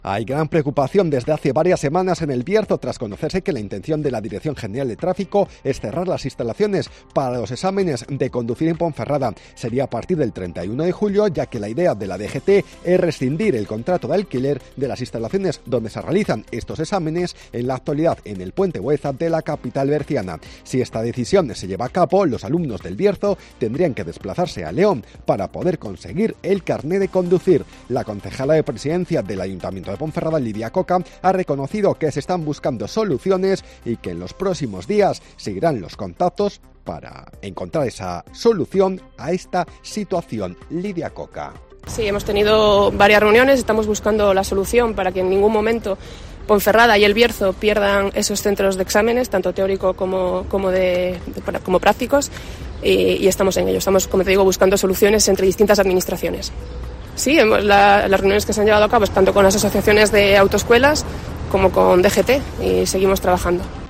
Hay gran preocupación desde hace varias semanas en El Bierzo tras conocerse que la intención de la Dirección General de Tráfico es cerrar las instalaciones para los exámenes de conducir en Ponferrada. Sería a partir del 31 de julio, ya que la idea de la DGT es rescindir el contrato de alquiler de las instalaciones donde se realizan estos exámenes en la actualidad en el Puente Bueza de la capital berciana. Si esta decisión se lleva a cabo, los alumnos del Bierzo tendrían que desplazarse a León para poder conseguir el carné de conducir. La concejala de presidencia del Ayuntamiento de Ponferrada, Lidia Coca, ha reconocido que se están buscando soluciones y que en los próximos días seguirán los contactos para encontrar esa solución a esta situación. Lidia Coca. Sí, hemos tenido varias reuniones, estamos buscando la solución para que en ningún momento Ponferrada y El Bierzo pierdan esos centros de exámenes, tanto teórico como prácticos, y estamos en ello. Estamos, como te digo, buscando soluciones entre distintas administraciones. Sí, las reuniones que se han llevado a cabo tanto con las asociaciones de autoescuelas como con DGT y seguimos trabajando.